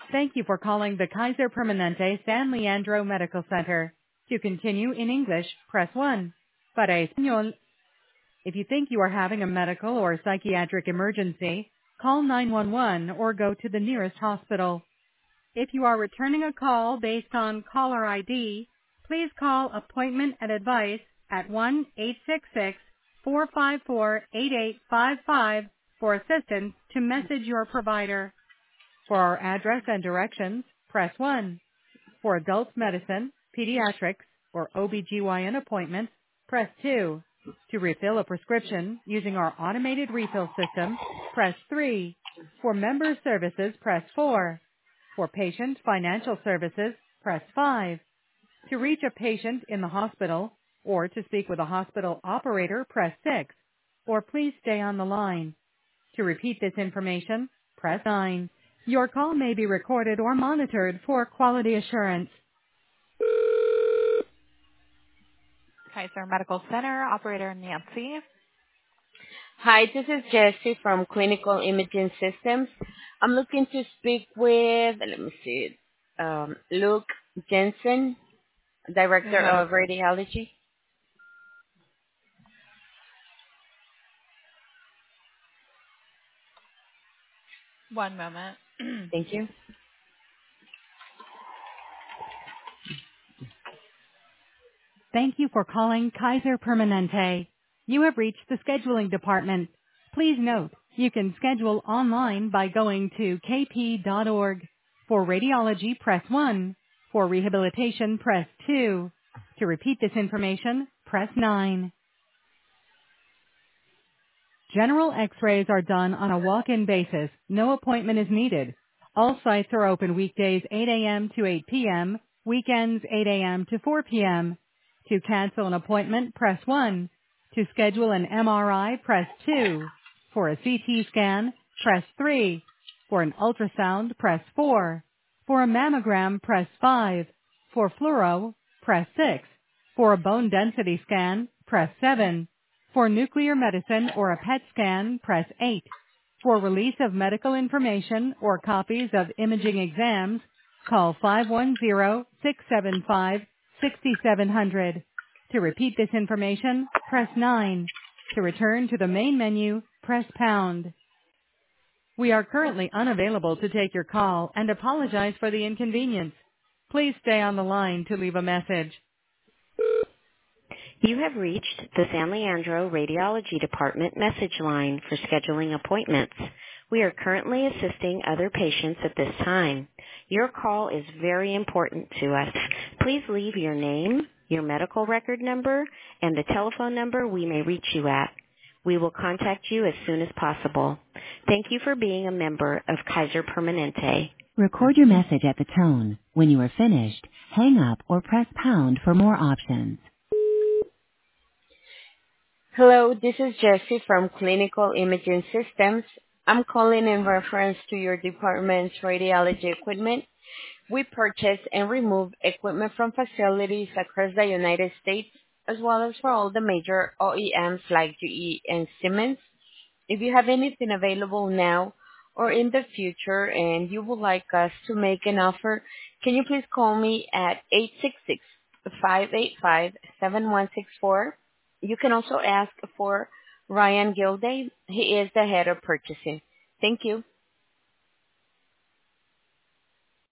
Thank you for calling the Kaiser Permanente San Leandro Medical Center. To continue in English, press 1. Para español, if you think you are having a medical or psychiatric emergency, call 911 or go to the nearest hospital. If you are returning a call based on caller ID, please call Appointment and Advice at 1-866-454-8855 for assistance to message your provider. For our address and directions, press 1. For adult medicine, pediatrics, or OBGYN appointments, press 2. To refill a prescription using our automated refill system, press 3. For member services, press 4. For patient financial services, press 5. To reach a patient in the hospital or to speak with a hospital operator, press 6. Or please stay on the line. To repeat this information, press 9. Your call may be recorded or monitored for quality assurance. Kaiser Medical Center, Operator Nancy. Hi, this is Jessie from Clinical Imaging Systems. I'm looking to speak with, Luke Jensen, Director of Radiology. One moment. Thank you. Thank you for calling Kaiser Permanente. You have reached the scheduling department. Please note, you can schedule online by going to kp.org. For radiology, press 1. For rehabilitation, press 2. To repeat this information, press 9. General x-rays are done on a walk-in basis. No appointment is needed. All sites are open weekdays 8 a.m. to 8 p.m., weekends 8 a.m. to 4 p.m. To cancel an appointment, press 1. To schedule an MRI, press 2. For a CT scan, press 3. For an ultrasound, press 4. For a mammogram, press 5. For fluoro, press 6. For a bone density scan, press 7. For nuclear medicine or a PET scan, press 8. For release of medical information or copies of imaging exams, call 510-675-6700. To repeat this information, press 9. To return to the main menu, press pound. We are currently unavailable to take your call and apologize for the inconvenience. Please stay on the line to leave a message. You have reached the San Leandro Radiology Department message line for scheduling appointments. We are currently assisting other patients at this time. Your call is very important to us. Please leave your name, your medical record number, and the telephone number we may reach you at. We will contact you as soon as possible. Thank you for being a member of Kaiser Permanente. Record your message at the tone. When you are finished, hang up or press pound for more options. Hello, this is Jessie from Clinical Imaging Systems. I'm calling in reference to your department's radiology equipment. We purchase and remove equipment from facilities across the United States, as well as for all the major OEMs like GE and Siemens. If you have anything available now or in the future and you would like us to make an offer, can you please call me at 866-585-7164? You can also ask for Ryan Gilday. He is the head of purchasing. Thank you.